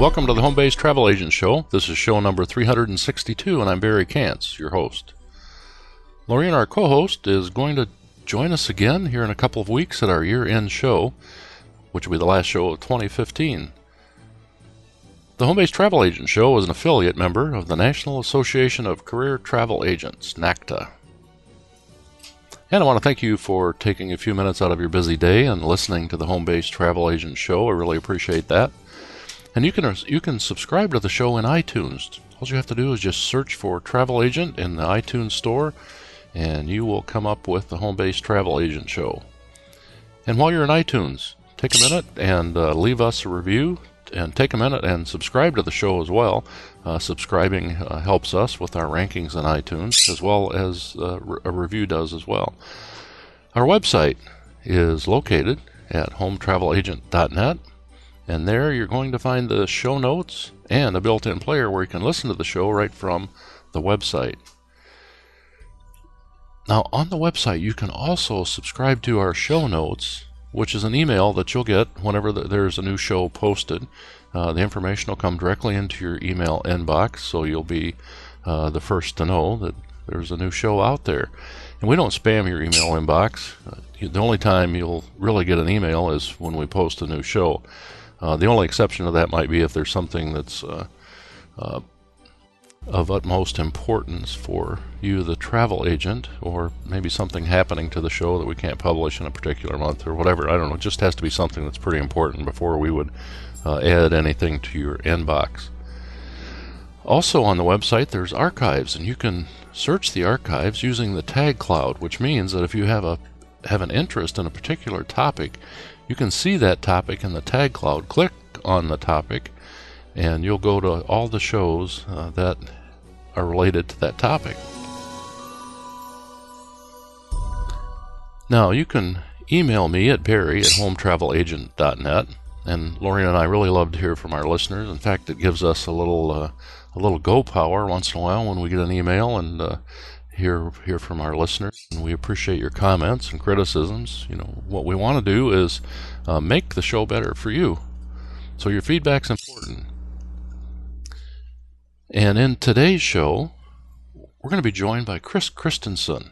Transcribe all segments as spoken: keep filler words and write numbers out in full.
Welcome to the Home Based Travel Agent Show. This is show number three hundred sixty-two, and I'm Barry Kantz, your host. Lorraine, our co-host, is going to join us again here in a couple of weeks at our year-end show, which will be the last show of twenty fifteen. The Home Based Travel Agent Show is an affiliate member of the National Association of Career Travel Agents, NACTA. And I want to thank you for taking a few minutes out of your busy day and listening to the Home Based Travel Agent Show. I really appreciate that. And you can you can subscribe to the show in iTunes. All you have to do is just search for Travel Agent in the iTunes store, and you will come up with the Home Based Travel Agent Show. And while you're in iTunes, take a minute and uh, leave us a review, and take a minute and subscribe to the show as well. Uh, subscribing uh, helps us with our rankings in iTunes, as well as uh, a review does as well. Our website is located at home travel agent dot net. And there you're going to find the show notes and a built-in player where you can listen to the show right from the website. Now, on the website, you can also subscribe to our show notes, which is an email that you'll get whenever there's a new show posted. Uh, the information will come directly into your email inbox, so you'll be uh, the first to know that there's a new show out there. And we don't spam your email inbox. Uh, the only time you'll really get an email is when we post a new show. Uh, the only exception to that might be if there's something that's uh, uh, of utmost importance for you, the travel agent, or maybe something happening to the show that we can't publish in a particular month or whatever. I don't know. It just has to be something that's pretty important before we would uh, add anything to your inbox. Also on the website, there's archives, and you can search the archives using the tag cloud, which means that if you have a have an interest in a particular topic, you can see that topic in the tag cloud. Click on the topic, and you'll go to all the shows uh, that are related to that topic. Now, you can email me at barry at home travel agent dot net, and Lorraine and I really love to hear from our listeners. In fact, it gives us a little uh, a little go power once in a while when we get an email and uh, hear hear from our listeners, and we appreciate your comments and criticisms. You know, what we want to do is uh, make the show better for you, so your feedback's important. And in today's show, we're going to be joined by Chris Christensen,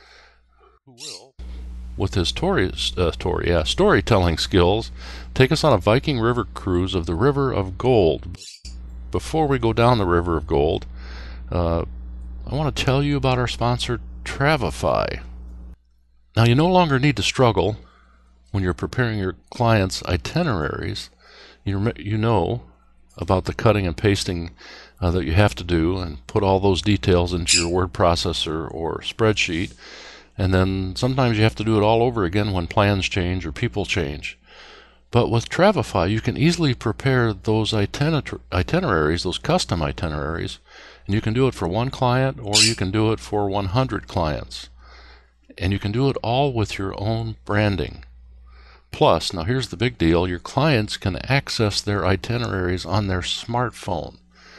who will, with his story, uh, story, yeah, storytelling skills, take us on a Viking River cruise of the River of Gold. Before we go down the River of Gold, uh, I want to tell you about our sponsor, Travefy. Now, you no longer need to struggle when you're preparing your clients' itineraries. You, you know about the cutting and pasting uh, that you have to do and put all those details into your word processor or spreadsheet. And then sometimes you have to do it all over again when plans change or people change. But with Travefy, you can easily prepare those itiner- itineraries, those custom itineraries, and you can do it for one client, or you can do it for one hundred clients. And you can do it all with your own branding. Plus, now here's the big deal, your clients can access their itineraries on their smartphone.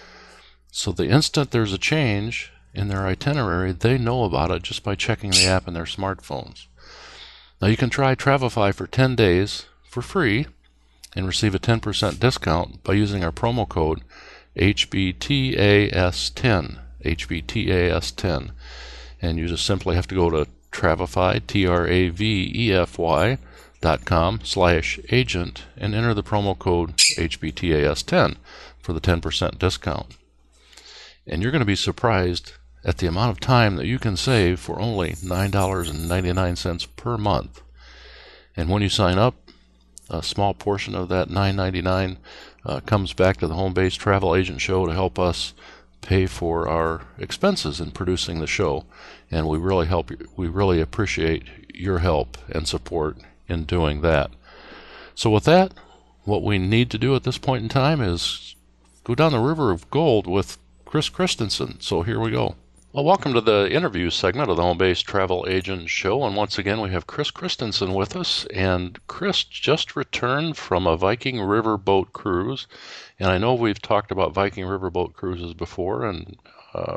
So the instant there's a change in their itinerary, they know about it just by checking the app in their smartphones. Now you can try Travefy for ten days for free and receive a ten percent discount by using our promo code H B T A S ten, H B T A S ten, and you just simply have to go to Travefy, T R A V E F Y dot com slash agent and enter the promo code H B T A S ten for the ten percent discount. And you're going to be surprised at the amount of time that you can save for only nine dollars and ninety-nine cents per month. And when you sign up, a small portion of that nine dollars and ninety-nine cents uh, comes back to the Home Based Travel Agent Show to help us pay for our expenses in producing the show. And we really help you, we really appreciate your help and support in doing that. So with that, what we need to do at this point in time is go down the River of Gold with Chris Christensen. So here we go. Well, welcome to the interview segment of the Home Based Travel Agent Show, and once again we have Chris Christensen with us, and Chris just returned from a Viking River boat cruise, and I know we've talked about Viking River boat cruises before, and uh,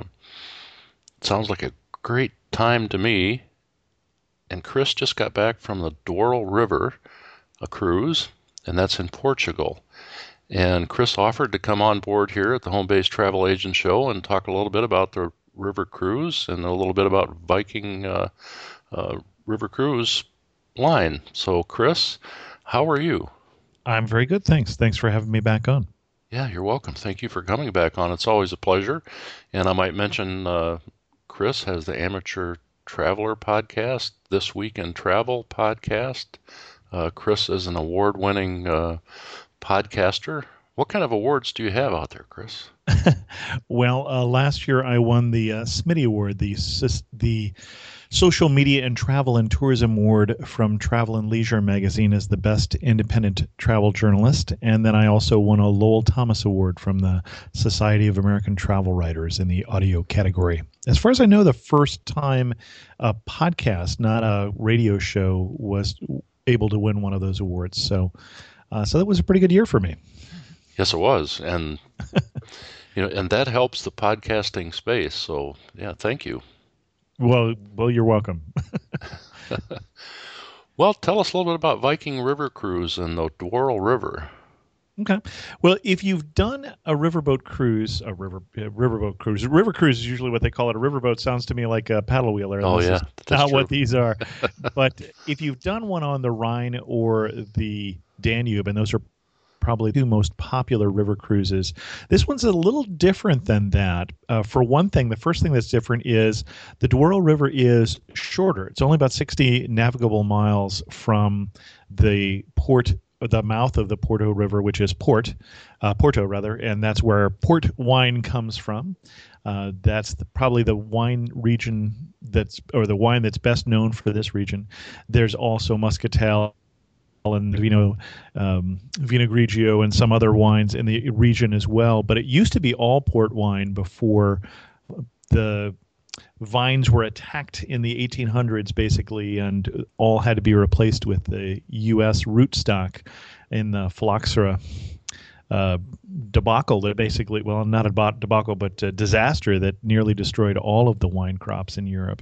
it sounds like a great time to me, and Chris just got back from the Douro River, a cruise, and that's in Portugal. And Chris offered to come on board here at the Home Base Travel Agent Show and talk a little bit about the river cruise and a little bit about Viking uh, uh, river cruise line. So, Chris, how are you? I'm very good, thanks. Thanks for having me back on. Yeah, you're welcome. Thank you for coming back on. It's always a pleasure. And I might mention uh, Chris has the Amateur Traveler podcast, This Week in Travel podcast. Uh, Chris is an award-winning uh, podcaster. What kind of awards do you have out there, Chris? Well, uh, last year I won the uh, Smitty Award, the sis- the Social Media and Travel and Tourism Award from Travel and Leisure magazine as the best independent travel journalist, and then I also won a Lowell Thomas Award from the Society of American Travel Writers in the audio category. As far as I know, the first time a podcast, not a radio show, was able to win one of those awards. So, uh, so that was a pretty good year for me. Yes, it was, and you know, and that helps the podcasting space. So, yeah, thank you. Well, well, you're welcome. Well, tell us a little bit about Viking River Cruise and the Douro River. Okay. Well, if you've done a riverboat cruise, a river a riverboat cruise, a river cruise is usually what they call it. A riverboat sounds to me like a paddle wheeler. Oh, This yeah, is that's not true. what these are. But if you've done one on the Rhine or the Danube, and those are probably the two most popular river cruises. This one's a little different than that. Uh, for one thing, the first thing that's different is the Douro River is shorter. It's only about sixty navigable miles from the port, the mouth of the Porto River, which is Port, uh, Porto rather, and that's where port wine comes from. Uh, that's the, probably the wine region that's, or the wine that's best known for this region. There's also Muscatel and Vino, um, Vino Grigio and some other wines in the region as well. But it used to be all port wine before the vines were attacked in the eighteen hundreds, basically, and all had to be replaced with the U S rootstock in the phylloxera uh, debacle that basically, well, not a debacle, but a disaster that nearly destroyed all of the wine crops in Europe.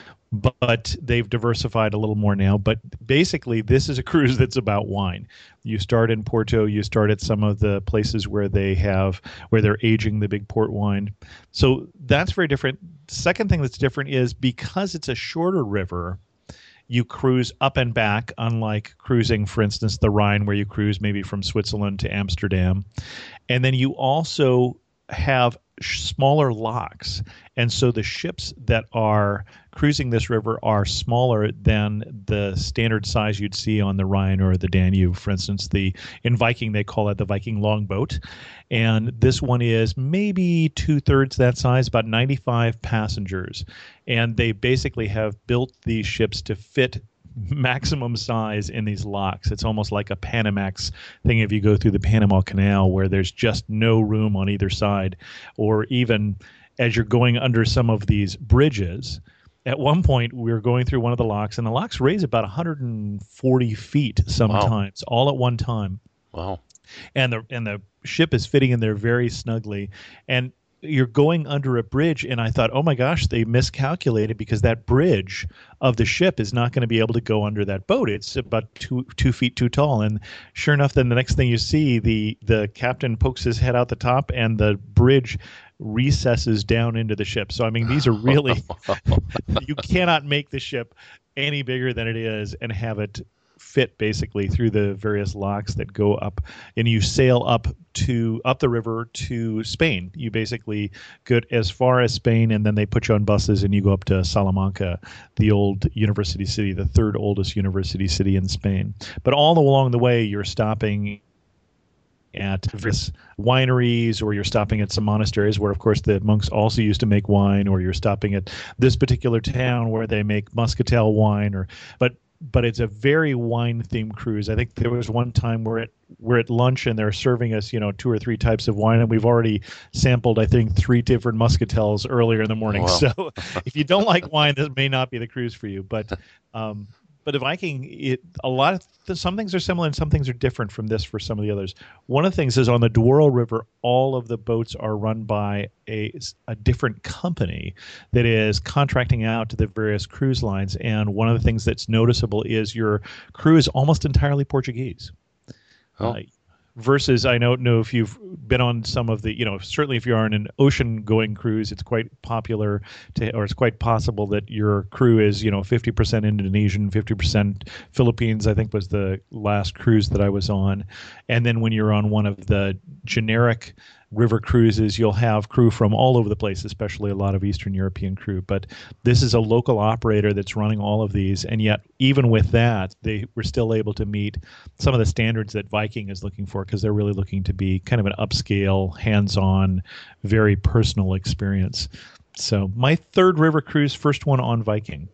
But they've diversified a little more now. But basically, this is a cruise that's about wine. You start in Porto. You start at some of the places where they have where they're aging the big port wine. So that's very different. Second thing that's different is because it's a shorter river, you cruise up and back, unlike cruising, for instance, the Rhine, where you cruise maybe from Switzerland to Amsterdam. And then you also have smaller locks. And so the ships that are cruising this river are smaller than the standard size you'd see on the Rhine or the Danube. For instance, the in Viking, they call it the Viking longboat. And this one is maybe two-thirds that size, about ninety-five passengers. And they basically have built these ships to fit maximum size in these locks. It's almost like a Panamax thing if you go through the Panama Canal, where there's just no room on either side. Or even as you're going under some of these bridges, at one point we were going through one of the locks, and the locks raise about one hundred forty feet sometimes, wow. all at one time. Wow. And the and the ship is fitting in there very snugly. And you're going under a bridge, and I thought, oh my gosh, they miscalculated, because that bridge of the ship is not going to be able to go under that boat. It's about two two feet too tall. And sure enough, then the next thing you see, the the captain pokes his head out the top, and the bridge recesses down into the ship. So I mean, these are really you cannot make the ship any bigger than it is and have it fit basically through the various locks that go up, and you sail up to up the river to Spain. You basically go as far as Spain, and then they put you on buses and you go up to Salamanca, the old university city, the third oldest university city in Spain. But all along the way, you're stopping at various wineries, or you're stopping at some monasteries where, of course, the monks also used to make wine, or you're stopping at this particular town where they make muscatel wine, or but but it's a very wine-themed cruise. I think there was one time we're at we're at lunch and they're serving us, you know, two or three types of wine, and we've already sampled, I think, three different muscatels earlier in the morning. Wow. So if you don't like wine, this may not be the cruise for you. But um, but the Viking, it a lot of th- some things are similar and some things are different from this for some of the others. One of the things is on the Douro River, all of the boats are run by a, a different company that is contracting out to the various cruise lines. And one of the things that's noticeable is your crew is almost entirely Portuguese. Oh. Uh, versus I don't know if you've been on some of the, you know, certainly if you're on an ocean going cruise, it's quite popular to, or it's quite possible that your crew is, you know, fifty percent Indonesian, fifty percent Philippines, I think was the last cruise that I was on. And then when you're on one of the generic river cruises, you'll have crew from all over the place, especially a lot of Eastern European crew. But this is a local operator that's running all of these, and yet even with that, they were still able to meet some of the standards that Viking is looking for, because they're really looking to be kind of an upscale, hands-on, very personal experience. So my third river cruise, first one on Viking.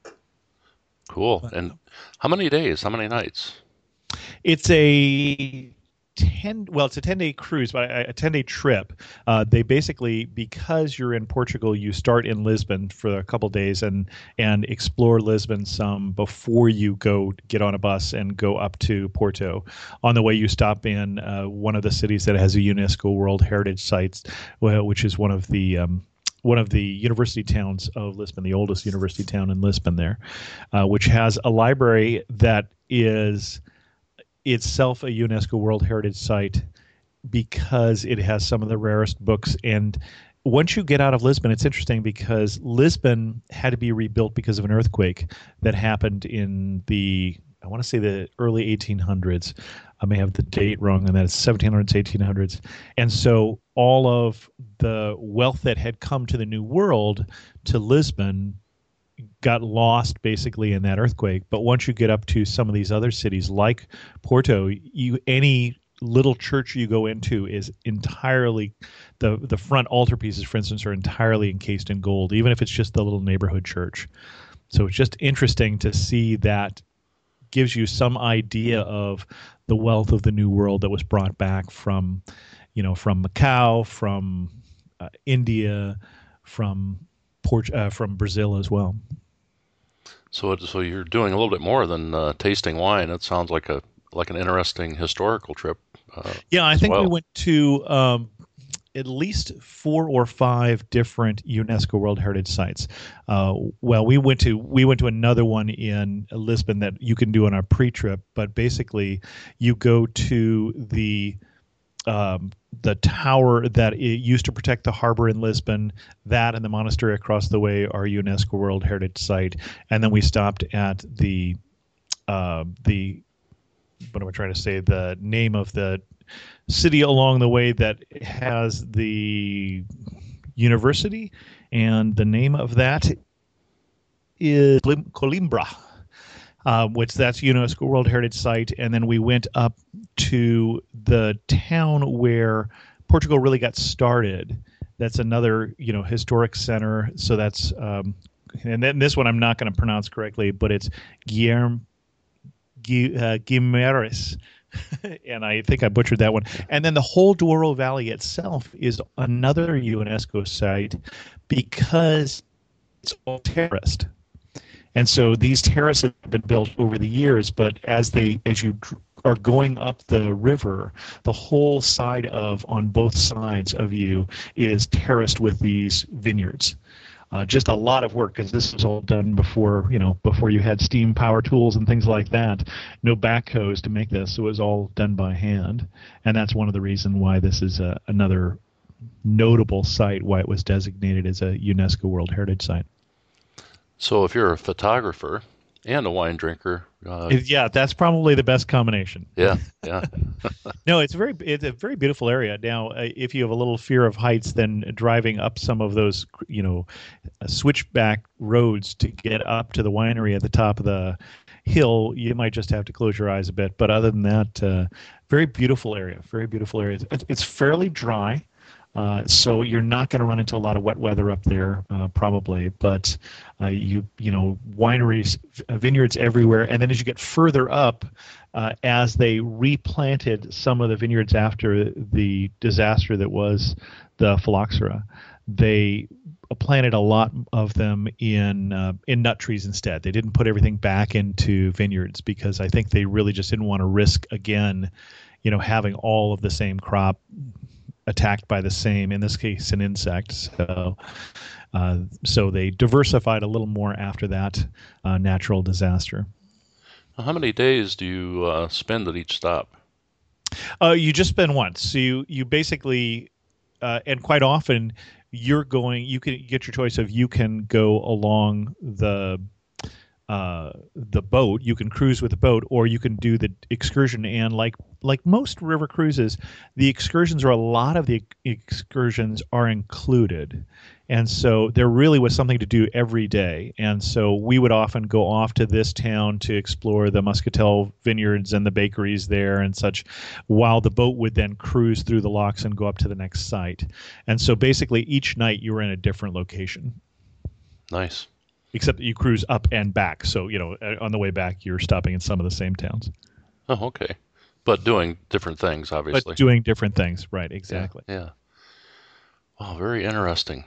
Cool. And how many days? How many nights? It's a ten well it's a ten day cruise, but a ten day trip. Uh, they basically, because you're in Portugal, you start in Lisbon for a couple days and and explore Lisbon some before you go get on a bus and go up to Porto. On the way, you stop in uh, one of the cities that has a UNESCO World Heritage Sites, which is one of the um, one of the university towns of Lisbon, the oldest university town in Lisbon there, uh, which has a library that is itself a UNESCO World Heritage Site because it has some of the rarest books. And once you get out of Lisbon, it's interesting because Lisbon had to be rebuilt because of an earthquake that happened in the, I want to say the early eighteen hundreds. I may have the date wrong on that. It's seventeen hundreds, eighteen hundreds. And so all of the wealth that had come to the New World, to Lisbon, got lost basically in that earthquake. But once you get up to some of these other cities like Porto, you any little church you go into is entirely, the the front altarpieces, for instance, are entirely encased in gold, even if it's just the little neighborhood church. So it's just interesting to see that. Gives you some idea of the wealth of the New World that was brought back from, you know, from Macau, from uh, India, from Port- uh, from Brazil as well. So, it, so you're doing a little bit more than uh, tasting wine. It sounds like a like an interesting historical trip. Uh, yeah, I think well. we went to um, at least four or five different UNESCO World Heritage Sites. Uh, well, we went to we went to another one in Lisbon that you can do on a pre-trip, but basically, you go to the Um, the tower that it used to protect the harbor in Lisbon, that and the monastery across the way are UNESCO World Heritage Site. And then we stopped at the uh, the what am I trying to say? The name of the city along the way that has the university, and the name of that is Coimbra. Uh, which that's UNESCO World Heritage Site. And then we went up to the town where Portugal really got started. That's another, you know, historic center. So that's, um, and then this one I'm not going to pronounce correctly, but it's Guilherme, Gu, uh, Guimarães. And I think I butchered that one. And then the whole Douro Valley itself is another UNESCO site because it's all terraced. And so these terraces have been built over the years, but as they as you are going up the river, the whole side of on both sides of you is terraced with these vineyards. Uh, just a lot of work, because this was all done before you know before you had steam power tools and things like that. No backhoes to make this; it was all done by hand, and that's one of the reasons why this is a, another notable site, why it was designated as a UNESCO World Heritage Site. So if you're a photographer and a wine drinker, uh, yeah, that's probably the best combination. Yeah, yeah. No, it's very it's a very beautiful area. Now, uh, if you have a little fear of heights, then driving up some of those, you know, uh, switchback roads to get up to the winery at the top of the hill, you might just have to close your eyes a bit. But other than that, uh, very beautiful area. Very beautiful area. It's, it's fairly dry. Uh, so you're not going to run into a lot of wet weather up there, uh, probably. But uh, you you know wineries, vineyards everywhere, and then as you get further up, uh, as they replanted some of the vineyards after the disaster that was the phylloxera, they planted a lot of them in uh, in nut trees instead. They didn't put everything back into vineyards because I think they really just didn't want to risk again, you know, having all of the same crop attacked by the same, in this case, an insect. So, uh, so they diversified a little more after that uh, natural disaster. How many days do you uh, spend at each stop? Uh, you just spend once. So you you basically, uh, and quite often you're going. You can get your choice of you can go along the uh, the boat. You can cruise with the boat, or you can do the excursion. And like like most river cruises, the excursions or a lot of the excursions are included. And so there really was something to do every day. And so we would often go off to this town to explore the Muscatel vineyards and the bakeries there and such, while the boat would then cruise through the locks and go up to the next site. And so basically each night you were in a different location. Nice. Except that you cruise up and back. So, you know, on the way back, you're stopping in some of the same towns. Oh, okay. But doing different things, obviously. But doing different things. Right, exactly. Yeah. yeah. Wow, very interesting.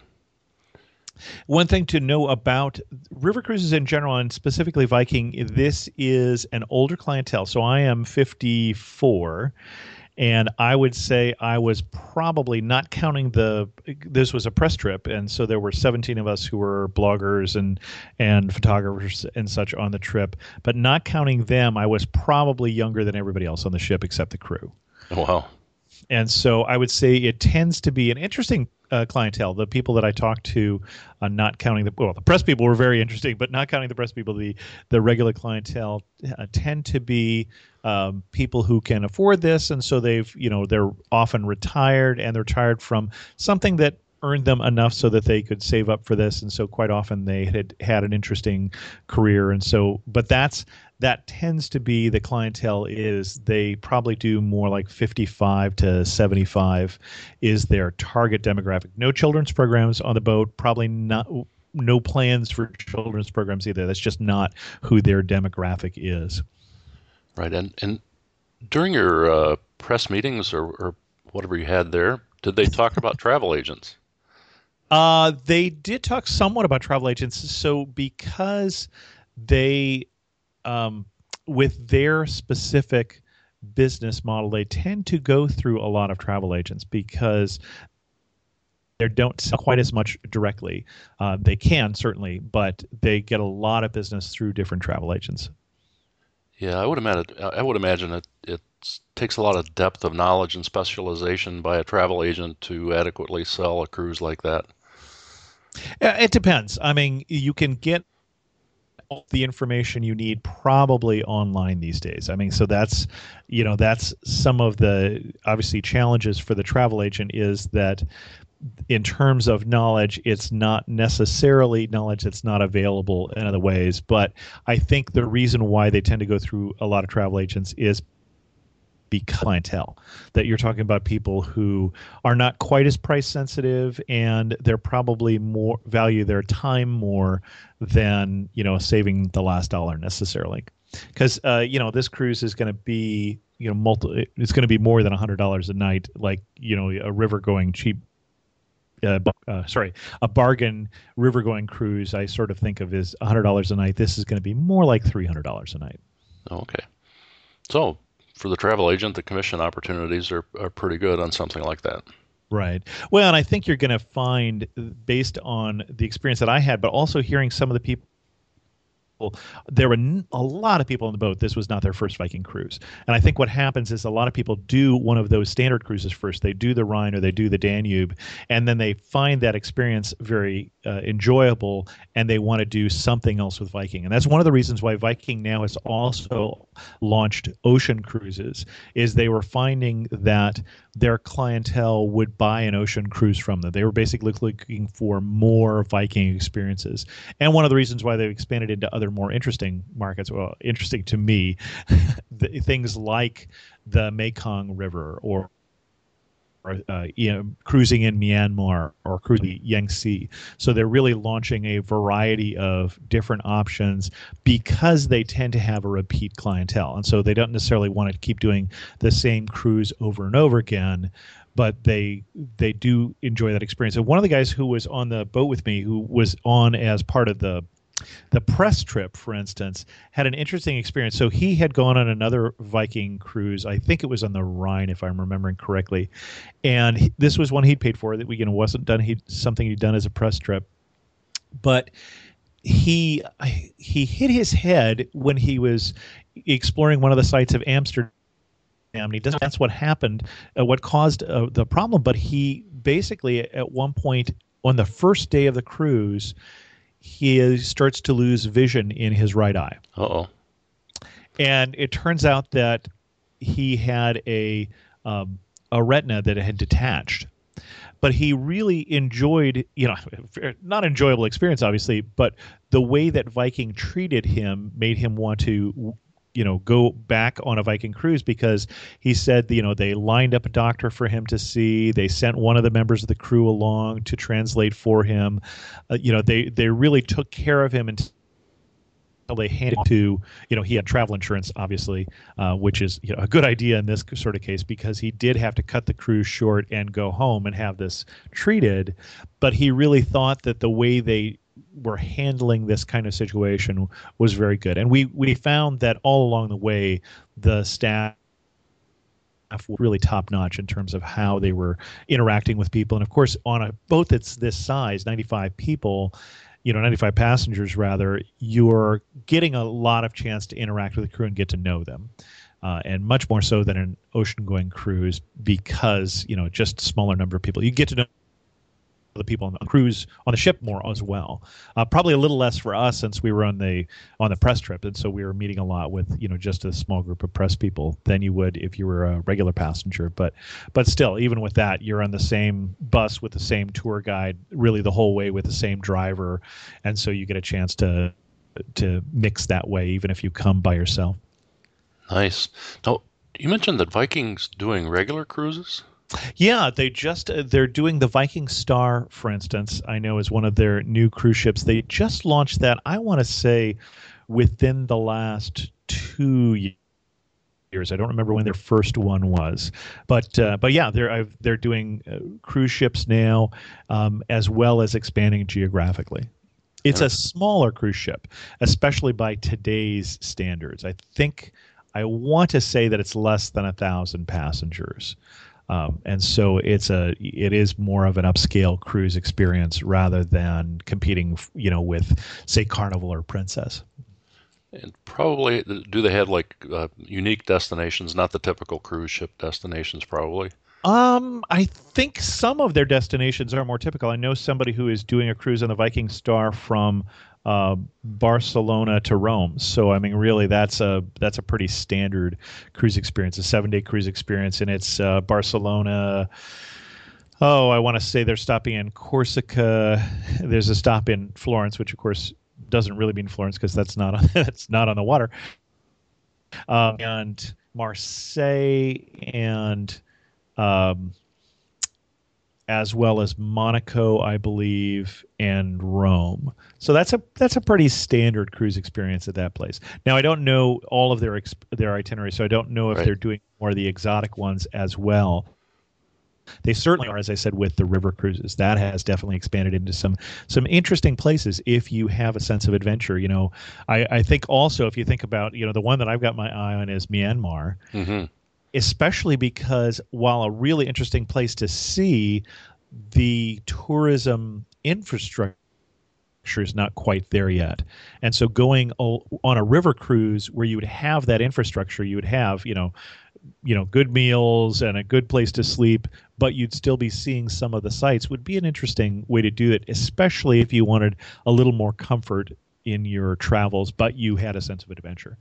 One thing to know about river cruises in general, and specifically Viking, this is an older clientele. So I am fifty-four, and I would say I was probably not counting the. This was a press trip, and so there were seventeen of us who were bloggers and and photographers and such on the trip. But not counting them, I was probably younger than everybody else on the ship except the crew. Wow. And so I would say it tends to be an interesting uh, clientele. The people that I talked to, uh, not counting the well, the press people were very interesting, but not counting the press people, the the regular clientele uh, tend to be um, people who can afford this, and so they've you know they're often retired, and they're retired from something that earned them enough so that they could save up for this, and so quite often they had had an interesting career, and so but that's that tends to be the clientele is they probably do more like fifty-five to seventy-five is their target demographic. No children's programs on the boat, probably not no plans for children's programs either. That's just not who their demographic is. Right, and and during your uh, press meetings or, or whatever you had there, did they talk about travel agents? Uh, they did talk somewhat about travel agents. So because they, um, with their specific business model, they tend to go through a lot of travel agents because they don't sell quite as much directly. Uh, they can certainly, but they get a lot of business through different travel agents. Yeah, I would imagine. I would imagine it. It takes a lot of depth of knowledge and specialization by a travel agent to adequately sell a cruise like that. It depends. I mean, you can get all the information you need probably online these days. I mean, so that's, you know, that's some of the obviously challenges for the travel agent is that in terms of knowledge, it's not necessarily knowledge that's not available in other ways. But I think the reason why they tend to go through a lot of travel agents is because clientele, that you're talking about people who are not quite as price sensitive, and they're probably more value their time more than, you know, saving the last dollar necessarily. Because, uh, you know, this cruise is going to be, you know, multi, it's going to be more than one hundred dollars a night, like, you know, a river going cheap. Uh, uh, sorry, a bargain river going cruise I sort of think of as one hundred dollars a night. This is going to be more like three hundred dollars a night. Okay. So for the travel agent, the commission opportunities are, are pretty good on something like that. Right. Well, and I think you're going to find, based on the experience that I had, but also hearing some of the people, there were a lot of people on the boat. This was not their first Viking cruise. And I think what happens is a lot of people do one of those standard cruises first. They do the Rhine or they do the Danube, and then they find that experience very uh, enjoyable, and they want to do something else with Viking. And that's one of the reasons why Viking now has also launched ocean cruises, is they were finding that their clientele would buy an ocean cruise from them. They were basically looking for more Viking experiences. And one of the reasons why they've expanded into other more interesting markets, well, interesting to me, the, things like the Mekong River, or, or uh, you know, cruising in Myanmar, or cruising the Yangtze. So they're really launching a variety of different options because they tend to have a repeat clientele. And so they don't necessarily want to keep doing the same cruise over and over again, but they they do enjoy that experience. And one of the guys who was on the boat with me, who was on as part of the The press trip, for instance, had an interesting experience. So he had gone on another Viking cruise. I think it was on the Rhine, if I'm remembering correctly. And he, this was one he'd paid for, that we, you know, wasn't done. He something he'd done as a press trip. But he he hit his head when he was exploring one of the sites of Amsterdam. and he doesn't. That's what happened, uh, what caused uh, the problem. But he basically, at one point on the first day of the cruise, he starts to lose vision in his right eye. Uh-oh. And it turns out that he had a um, a retina that had detached. But he really enjoyed, you know, not enjoyable experience, obviously, but the way that Viking treated him made him want to, you know, go back on a Viking cruise, because he said, you know, they lined up a doctor for him to see. They sent one of the members of the crew along to translate for him. Uh, you know, they, they really took care of him until they handed to, you know, he had travel insurance, obviously, uh, which is, you know, a good idea in this sort of case, because he did have to cut the cruise short and go home and have this treated. But he really thought that the way they were handling this kind of situation was very good. And we, we found that all along the way, the staff were really top notch in terms of how they were interacting with people. And of course, on a boat that's this size, ninety-five people, you know, ninety-five passengers rather, you're getting a lot of chance to interact with the crew and get to know them. Uh, and much more so than an ocean-going cruise, because, you know, just a smaller number of people. You get to know the people on the cruise, on the ship more as well. Uh, probably a little less for us, since we were on the on the press trip, and so we were meeting a lot with, you know, just a small group of press people than you would if you were a regular passenger. But but still, even with that, you're on the same bus with the same tour guide, really the whole way with the same driver, and so you get a chance to to mix that way, even if you come by yourself. Nice. Now, you mentioned that Viking's doing regular cruises? Yeah, they just uh, they're doing the Viking Star, for instance. I know is one of their new cruise ships. They just launched that, I want to say, within the last two years. I don't remember when their first one was, but uh, but yeah, they're I've, they're doing uh, cruise ships now, um, as well as expanding geographically. It's a smaller cruise ship, especially by today's standards. I think I want to say that it's less than a thousand passengers. Um, and so it's a it is more of an upscale cruise experience rather than competing, you know, with, say, Carnival or Princess. And probably, do they have like uh, unique destinations, not the typical cruise ship destinations, probably? Um, I think some of their destinations are more typical. I know somebody who is doing a cruise on the Viking Star from uh, Barcelona to Rome. So I mean, really, that's a that's a pretty standard cruise experience, a seven-day cruise experience, and it's uh, Barcelona. Oh, I want to say they're stopping in Corsica. There's a stop in Florence, which of course doesn't really mean Florence because that's not on, that's not on the water. Um, and Marseille and um, as well as Monaco, I believe, and Rome. So that's a that's a pretty standard cruise experience at that place. Now, I don't know all of their exp- their itinerary, so I don't know if Right. they're doing more of the exotic ones as well. They certainly are, as I said, with the river cruises. That has definitely expanded into some some interesting places if you have a sense of adventure. You know, I, I think also if you think about, you know, the one that I've got my eye on is Myanmar. Mm-hmm. Especially because while a really interesting place to see, the tourism infrastructure is not quite there yet. And so going o- on a river cruise where you would have that infrastructure, you would have, you know, you know, good meals and a good place to sleep, but you'd still be seeing some of the sites, would be an interesting way to do it, especially if you wanted a little more comfort in your travels, but you had a sense of adventure.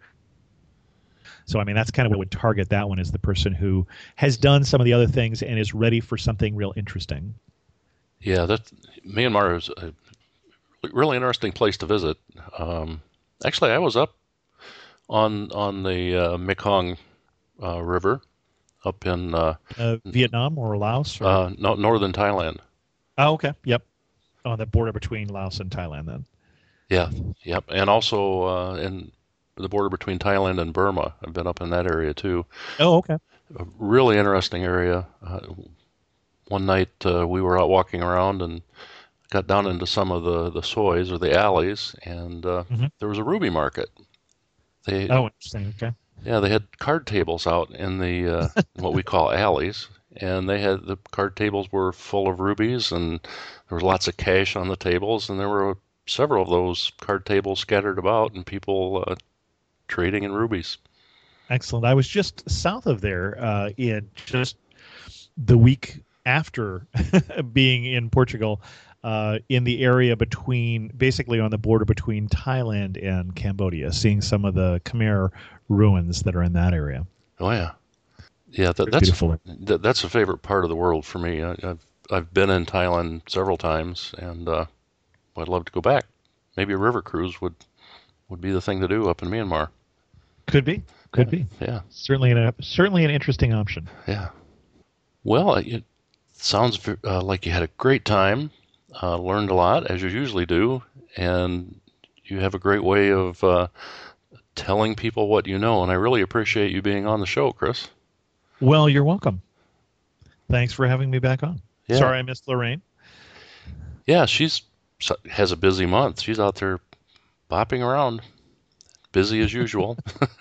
So, I mean, that's kind of what would target that one, is the person who has done some of the other things and is ready for something real interesting. Yeah, that Myanmar is a really interesting place to visit. Um, actually, I was up on on the uh, Mekong uh, River up in uh, Uh, Vietnam or Laos? Or? uh, no, northern Thailand. Oh, okay. Yep. On the border between Laos and Thailand, then. Yeah, yep, and also uh, in the border between Thailand and Burma. I've been up in that area too. Oh, okay. A really interesting area. Uh, one night uh, we were out walking around and got down into some of the, the soys or the alleys, and uh, Mhm. there was a ruby market. They Oh, interesting. Okay. Yeah, they had card tables out in the uh, what we call alleys, and they had the card tables were full of rubies, and there was lots of cash on the tables, and there were several of those card tables scattered about, and people uh, trading in rubies. Excellent. I was just south of there uh, in just the week after being in Portugal, uh, in the area between, basically on the border between Thailand and Cambodia, seeing some of the Khmer ruins that are in that area. Oh yeah, yeah. That, that's beautiful. That, that's a favorite part of the world for me. I, I've I've been in Thailand several times, and uh, I'd love to go back. Maybe a river cruise would would be the thing to do up in Myanmar. Could be. Could be. Yeah. Certainly an certainly an interesting option. Yeah. Well, it sounds uh, like you had a great time, uh, learned a lot, as you usually do, and you have a great way of uh, telling people what you know, and I really appreciate you being on the show, Chris. Well, you're welcome. Thanks for having me back on. Yeah. Sorry I missed Lorraine. Yeah, she's has a busy month. She's out there bopping around, busy as usual.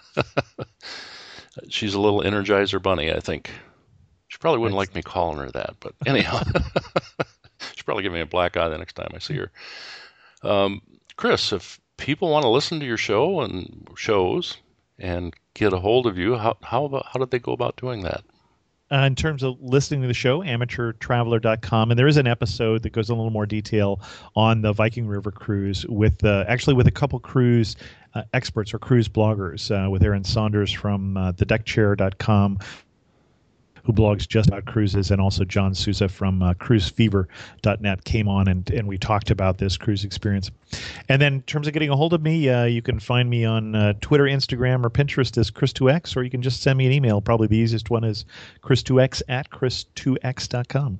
She's a little Energizer bunny, I think. She probably wouldn't Thanks. like me calling her that, but anyhow. She'll probably give me a black eye the next time I see her. Um, Chris, if people want to listen to your show and shows and get a hold of you, how how about how did they go about doing that? Uh, in terms of listening to the show, amateur traveler dot com, and there is an episode that goes in a little more detail on the Viking River cruise with uh, actually with a couple cruise uh, experts or cruise bloggers, uh, with Aaron Saunders from uh, the deck chair dot com, who blogs just about cruises, and also John Sousa from uh, cruise fever dot net came on, and, and we talked about this cruise experience. And then in terms of getting a hold of me, uh, you can find me on uh, Twitter, Instagram, or Pinterest as Chris two X, or you can just send me an email. Probably the easiest one is Chris two X at Chris two X dot com.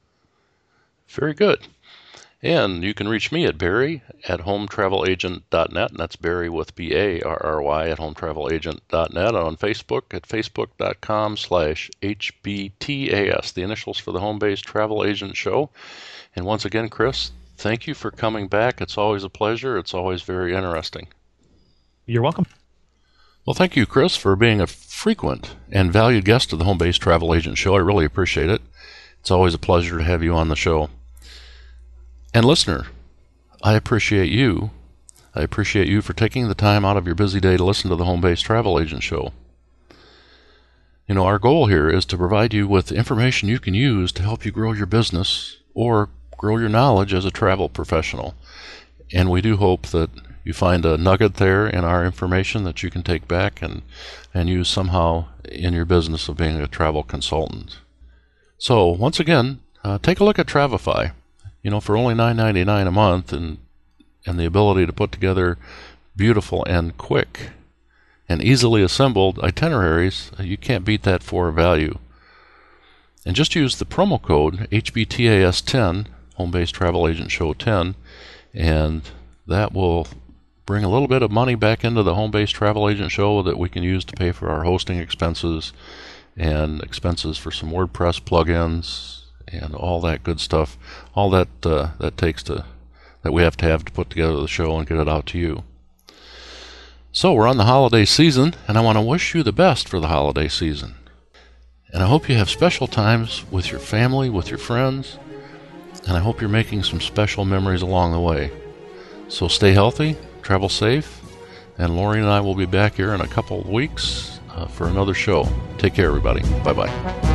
Very good. And you can reach me at Barry at home travel agent dot net, and that's Barry with B A R R Y at home travel agent dot net, and on Facebook at facebook dot com slash H B T A S, the initials for the Home Based Travel Agent Show. And once again, Chris, thank you for coming back. It's always a pleasure. It's always very interesting. You're welcome. Well, thank you, Chris, for being a frequent and valued guest of the Home Based Travel Agent Show. I really appreciate it. It's always a pleasure to have you on the show. And listener, I appreciate you. I appreciate you for taking the time out of your busy day to listen to the Home Based Travel Agent Show. You know, our goal here is to provide you with information you can use to help you grow your business or grow your knowledge as a travel professional. And we do hope that you find a nugget there in our information that you can take back and, and use somehow in your business of being a travel consultant. So, once again, uh, take a look at Travefy. You know, for only nine ninety-nine a month, and and the ability to put together beautiful and quick and easily assembled itineraries, you can't beat that for value. And just use the promo code H B T A S ten, Home Based Travel Agent Show ten, and that will bring a little bit of money back into the Home Based Travel Agent Show that we can use to pay for our hosting expenses and expenses for some WordPress plugins and all that good stuff, all that uh, that takes to that we have to have to put together the show and get it out to you. So we're on the holiday season, and I want to wish you the best for the holiday season. And I hope you have special times with your family, with your friends, and I hope you're making some special memories along the way. So stay healthy, travel safe, and Lori and I will be back here in a couple of weeks uh, for another show. Take care, everybody. Bye-bye.